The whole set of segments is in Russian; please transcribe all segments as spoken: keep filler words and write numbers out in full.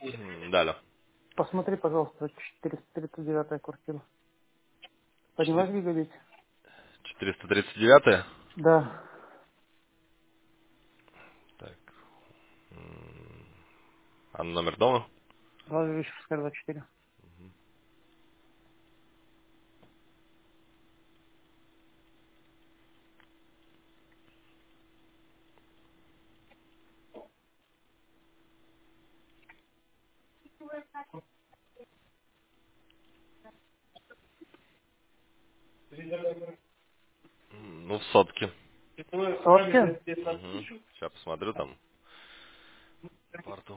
М, Да, да. Посмотри, пожалуйста, четыреста тридцать девятая квартира. Поднялась Четы- гигабит? четыреста тридцать девять. Да. Так. м, А номер дома? Ладожевская, двадцать четыре. М, Ну, в сотке. Сотки? Угу. Сейчас посмотрю там порту.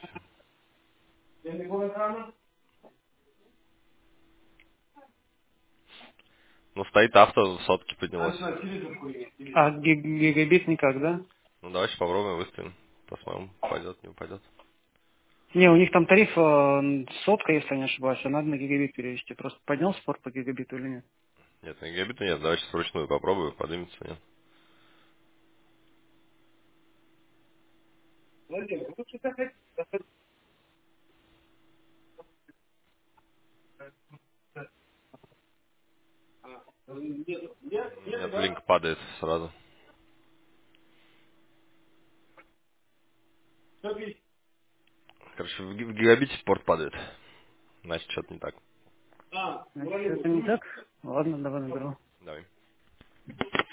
Ну, стоит авто, в сотке поднялось. А ги- гигабит никак, да? Ну, давайте попробуем, выставим. Посмотрим, пойдет, не упадет. Не, у них там тариф э, сотка, если я не ошибаюсь, а надо на гигабит перевести. Просто поднял спор по гигабиту или нет? Нет, на гигабита нет, давайте вручную попробую, поднимется, нет. Нет, линк падает сразу. Короче, в ги- в гигабите порт падает. Значит, что-то не так. Значит, это не так? Ладно, давай наберу. Давай.